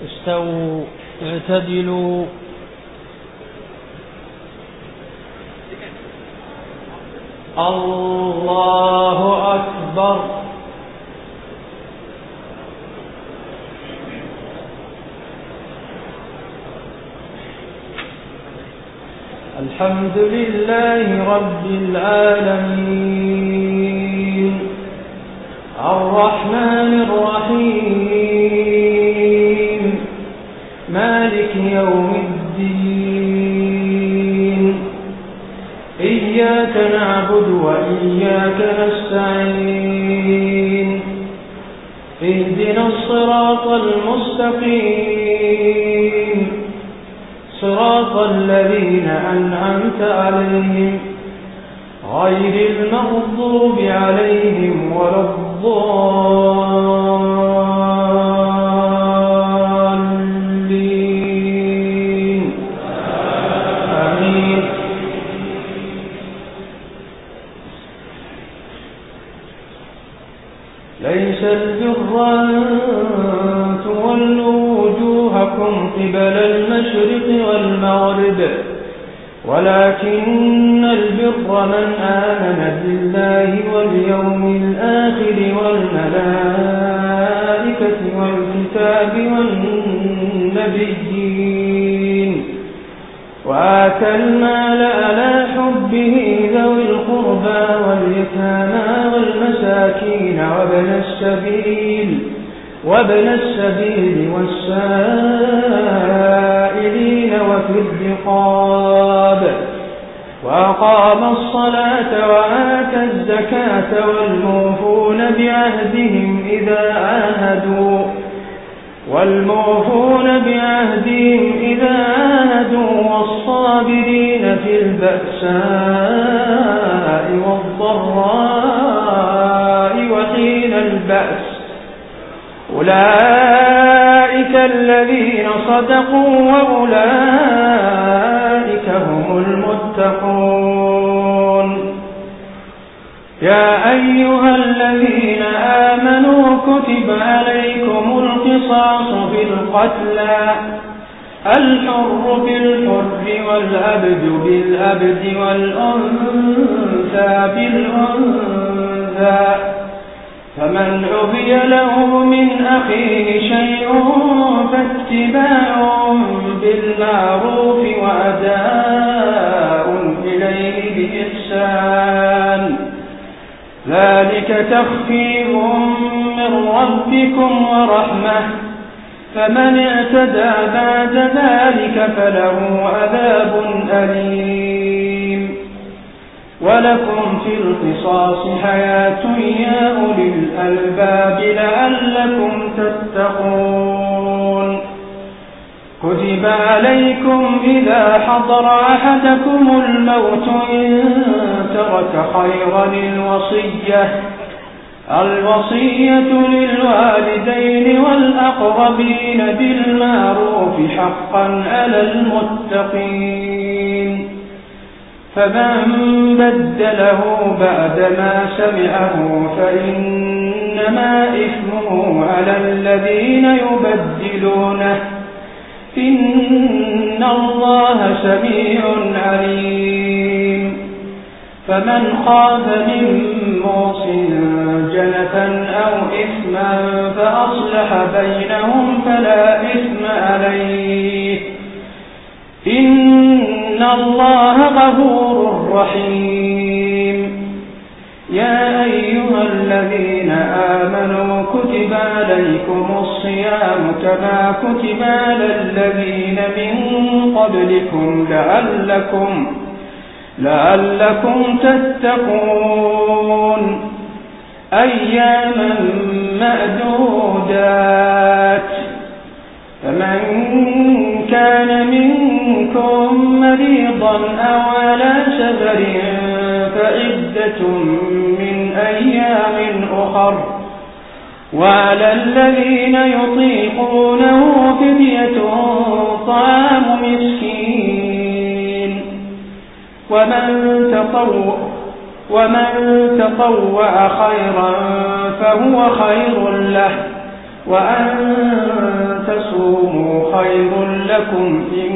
استووا اعتدلوا. الله أكبر. الحمد لله رب العالمين الرحمن الرحيم مالك يوم الدين إياك نعبد وإياك نستعين اهدنا الصراط المستقيم صراط الذين أنعمت عليهم غير المغضوب عليهم ولا الضالين آمين. ليس البر أن تولوا وجوهكم قبل المشرق والمغرب ولكن البر من آمن بالله واليوم الآخر والملائكة والكتاب والنبيين وآتى المال على حبه ذوي القربى واليتامى والمساكين وابن السبيل والسائلين وفي الرقاب وأقام الصلاة وآتى الزكاة والموفون بعهدهم إذا عاهدوا والصابرين في البأساء والضراء وحين البأس أولئك الذين صدقوا وأولئك هم المتقون. يا أيها الذين آمنوا كتب عليكم القصاص في القتلى الحر بالحر والعبد بالعبد والأنثى بالأنثى فمن عفي له من أخيه شيء فاتباع بالمعروف وأداء إليه بإحسان ذلك تخفيف من ربكم ورحمة فمن اعتدى بعد ذلك فله عذاب أليم. ولكم في القصاص حياة يا أولي الألباب لعلكم تتقون. كتب عليكم إذا حضر أحدكم الموت إن ترك خيرا الوصية للوالدين والأقربين بالمعروف حقا على المتقين. فمن بدله بعدما سمعه فإنما إثمه على الذين يبدلونه إن الله سميع عليم. فمن خاف من موص جنفا أو إثما فأصلح بينهم فلا إثم عليه إن الله غفور رحيم. يا أيها الذين آمنوا كتب عليكم الصيام كما كتب على الذين من قبلكم لعلكم تتقون. أياما معدودات فمن كان منكم مريضا أو على سفر فعدة من أيام أخر وعلى الذين يطيقونه فدية طعام مسكين ومن تطوع خيرا فهو خير له وأن تصوموا خير لكم إن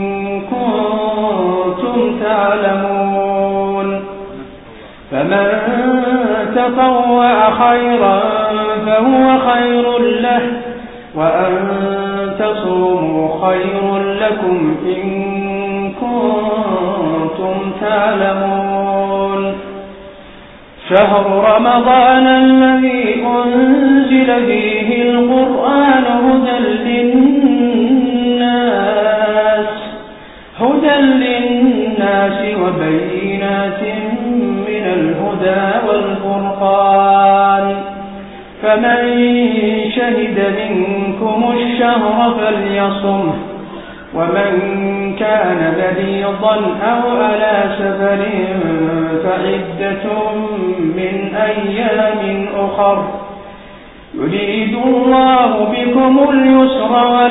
كنتم تعلمون فمن تطوع خيرا فهو خير له وأن تصوموا خير لكم إن كنتم تعلمون شهر رمضان الذي أنزل فيه القرآن هدى للناس وبينات من الهدى والفرقان فمن شهد منكم الشهر فليصمه ومن كان مريضا أو على سفر فعدة من أيام أخر يريد الله بكم اليسر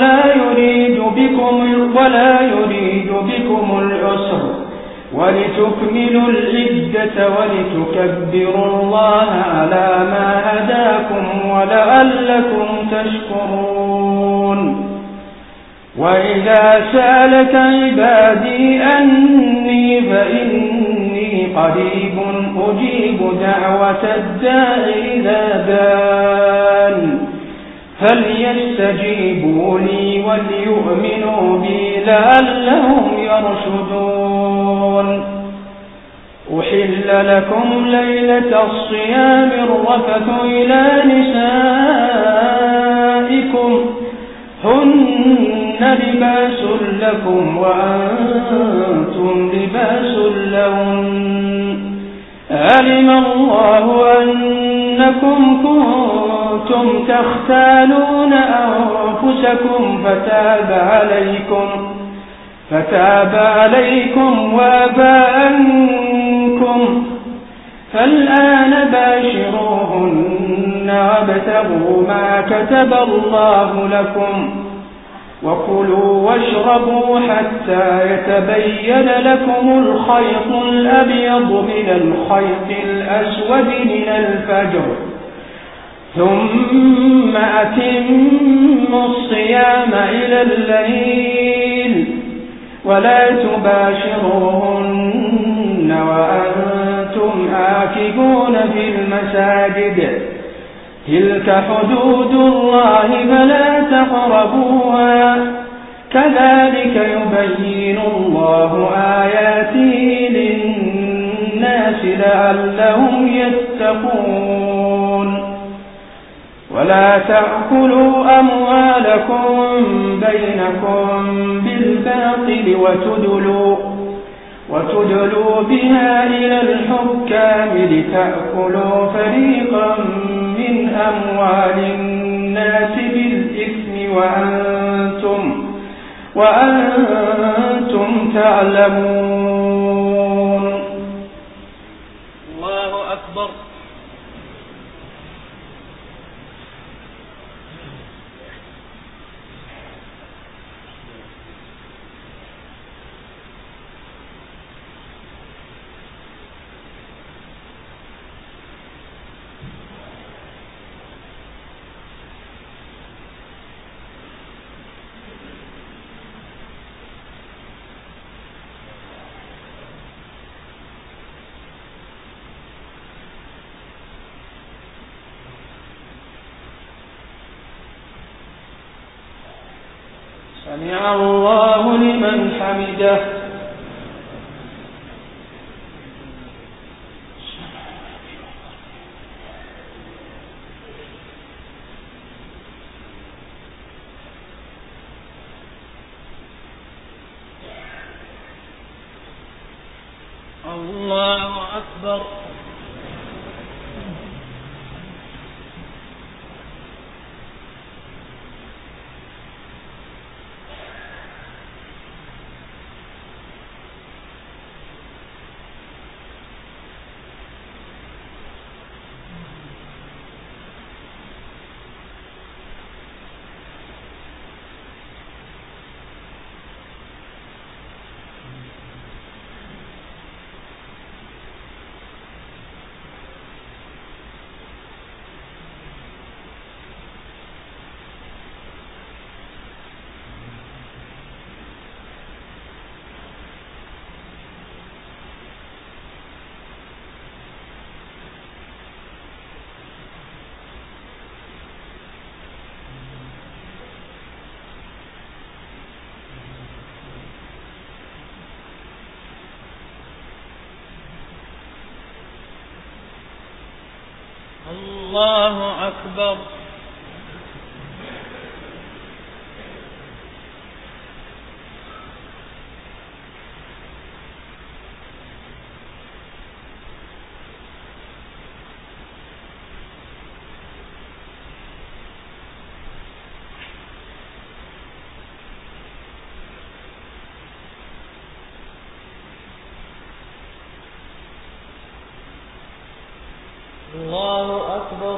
ولا يريد بكم العسر ولتكملوا العدة ولتكبروا الله على ما هداكم ولعلكم تشكرون وإذا سألك عبادي أني فإني قريب أجيب دعوة الداع إذا دان فليستجيبوا لي وليؤمنوا بي لعلهم يرشدون أحل لكم ليلة الصيام الرفث إلى نسائكم هن لباس لكم وأنتم لباس لهن علم الله أنكم كنتم تختانون أنفسكم فتاب عليكم وعفى عنكم فالآن باشروهن وابتغوا ما كتب الله لكم وكلوا واشربوا حتى يتبين لكم الخيط الأبيض من الخيط الأسود من الفجر ثم أتموا الصيام إلى الليل ولا تباشروهن وأنتم عاكفون في المساجد تلك حدود الله فلا تقربوها كذلك يبين الله آياته للناس لعلهم يتقون ولا تأكلوا أموالكم بينكم بالباطل وتدلوا بها إلى الحكام لتأكلوا فريقا من أموال الناس بالإثم وأنتم تعلمون الله أكبر سمع الله لمن حمده الله أكبر الله أكبر. الله أكبر.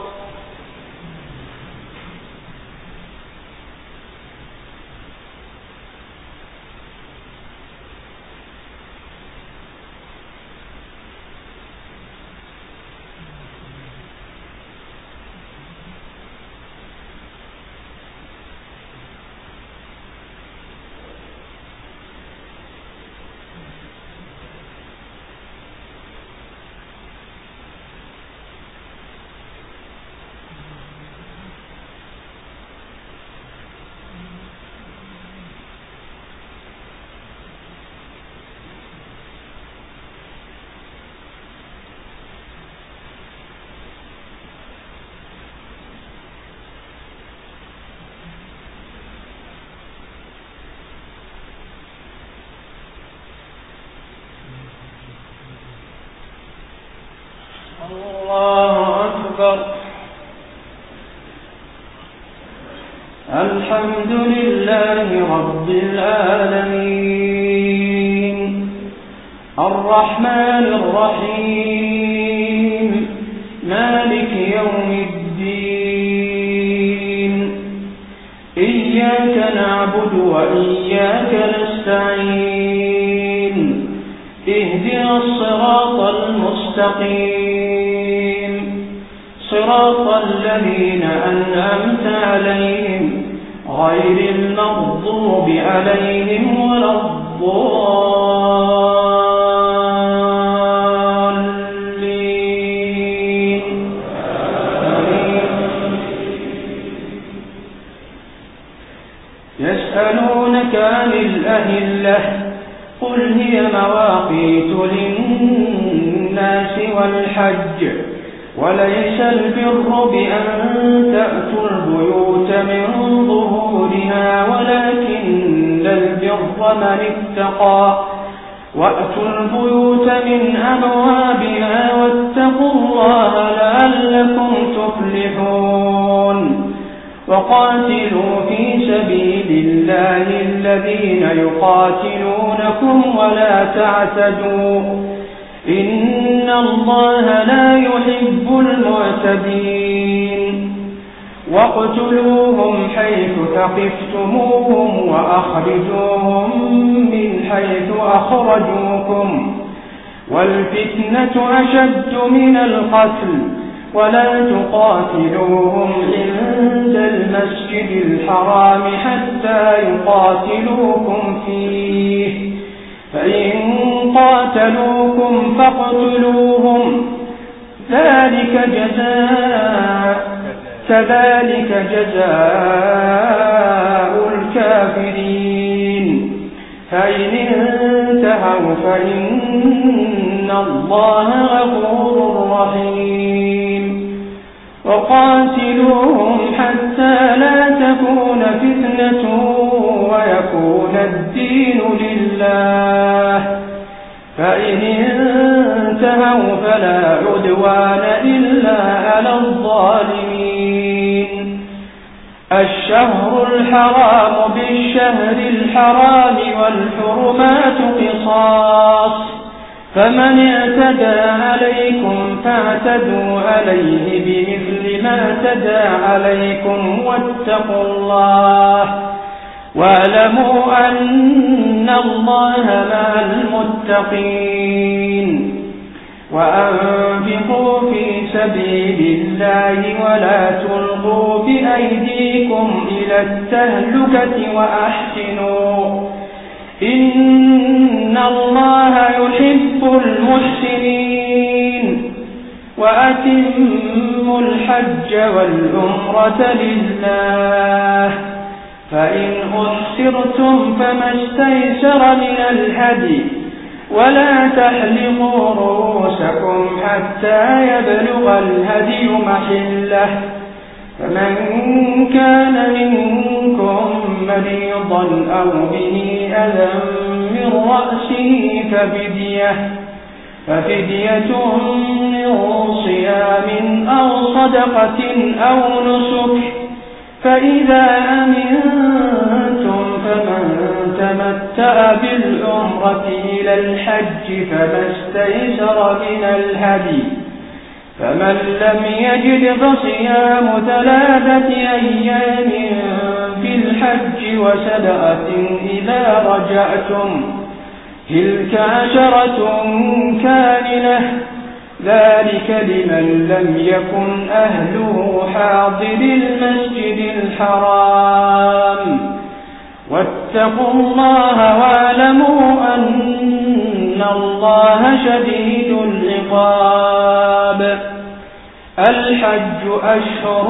الله أكبر. الحمد لله رب العالمين الرحمن الرحيم مالك يوم الدين إياك نعبد وإياك نستعين اهدنا الصراط المستقيم صراط الذين أنعمت عليهم غير المغضوب عليهم ولا الضالين. يسألونك عن الأهلة قل هي مواقيت للناس والحج وليس البر بأن تأتوا البيوت من ظهورها ولكن البر من اتقى وأتوا البيوت من أبوابها واتقوا الله لعلكم تفلحون. وقاتلوا في سبيل الله الذين يقاتلونكم ولا تعتدوا إن الله لا يحب المعتدين. واقتلوهم حيث ثقفتموهم وأخرجوهم من حيث أخرجوكم والفتنة أشد من القتل ولا تقاتلوهم عند المسجد الحرام حتى يقاتلوكم فيه فإن قاتلوكم فاقتلوهم كذلك جزاء الكافرين. فإن انتهوا فإن الله غفور رحيم. وقاتلوهم حتى لا تكون فتنة ويكون الدين لله فإن انتهوا فلا عدوان إلا على الظالمين. الشهر الحرام بالشهر الحرام والحرمات قصاص فمن اعتدى عليكم فاعتدوا عليه بمثل ما اعتدى عليكم واتقوا الله واعلموا أن الله مع المتقين. وأنفقوا في سبيل الله ولا تلقوا بأيديكم إلى التهلكة وأحسنوا إن الله يحب المحسنين. وأتموا الحج والعمرة لله فإن أحصرتم فما استيسر من الهدي ولا تحلقوا رؤوسكم حتى يبلغ الهدي محله، فمن كان منكم مريضا أو به أذى من رأسه ففدية من صيام أو صدقة أو نسك، فإذا أمنتم فمن تمتع بالعمرة إلى الحج فما استيسر من الهدي، فمن لم يجد فصيام 3 أيام في الحج و7 إذا رجعتم، تلك 10 كاملة، ذلك لمن لم يكن أهله حاضر المسجد الحرام. واتقوا الله واعلموا أن الله شديد العقاب. الحج أشهر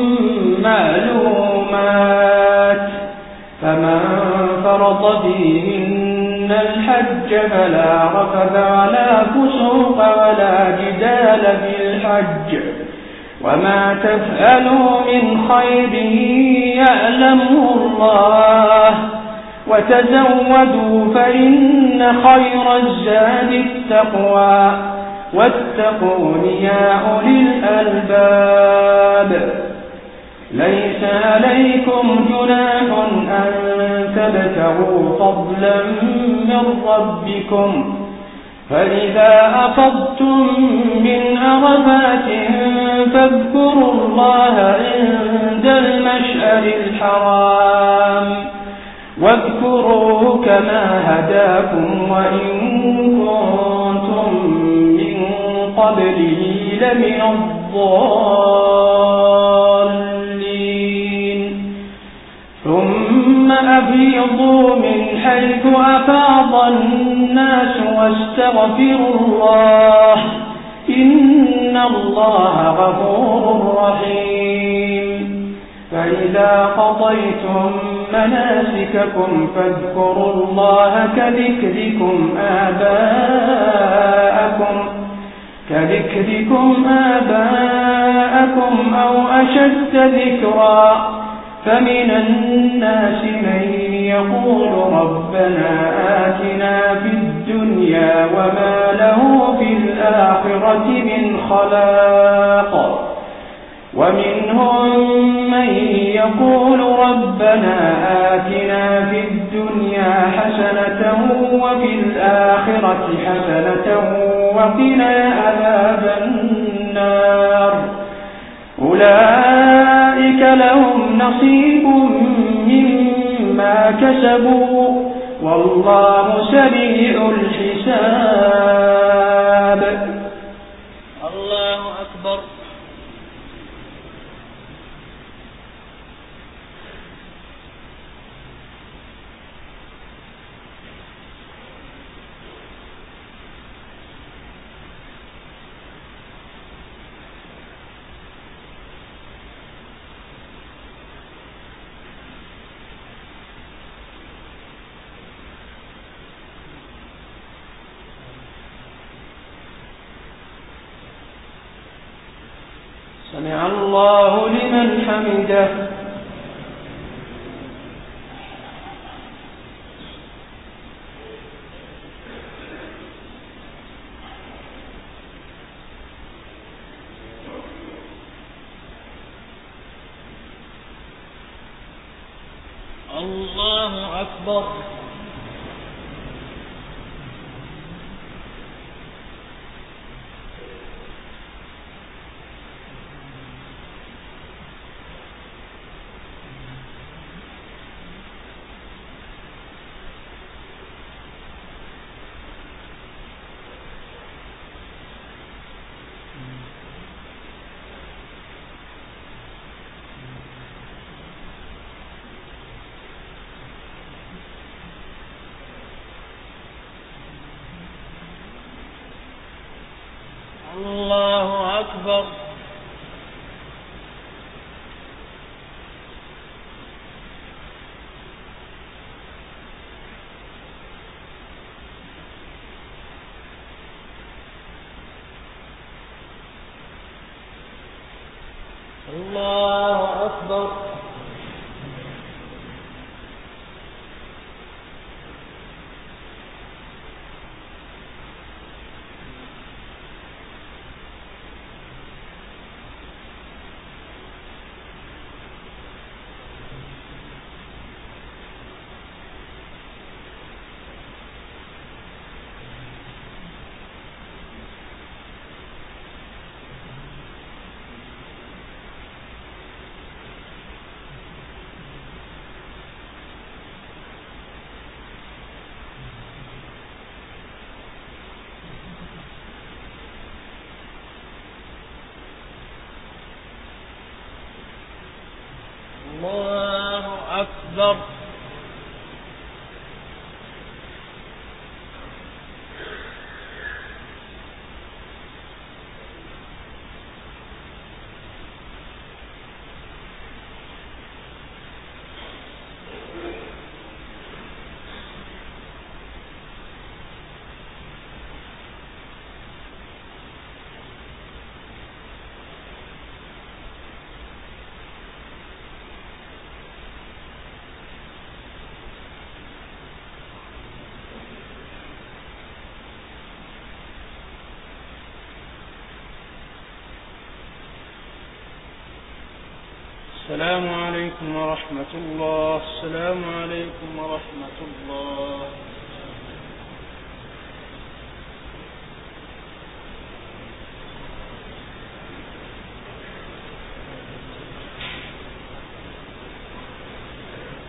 معلومات، فمن فرض فيهن الحج فلا رفث ولا فسوق ولا جدال في الحج، وما تفعلوا من خير يعلمه الله، وتزودوا فإن خير الزاد التقوى، واتقون يا أولي الألباب. ليس عليكم جناح أن تبتغوا فضلا من ربكم، فإذا أفضتم من عرفات فاذكروا الله عند المشعر الحرام، واذكروه كما هداكم وإن كنتم من قبله لمن الضالين. ثم أفيضوا من حيث أفاض الناس واستغفروا الله، إن الله غفور رحيم. فإذا قضيتم مناسككم فاذكروا الله كذكركم آباءكم أو أشد ذكرا، فمن الناس من يقول ربنا آتنا في الدنيا وما له في الآخرة من خلاق، ومنهم من يقول ربنا آتنا في الدنيا حسنة وفي الآخرة حسنة وقنا عذاب النار. أولئك لهم نصيب مما كسبوا والله سريع الحساب. الله أكبر. سمع الله لمن حمده. الله أكبر. الله أكبر. الله أكبر. الله أكبر. السلام عليكم ورحمة الله. السلام عليكم ورحمة الله.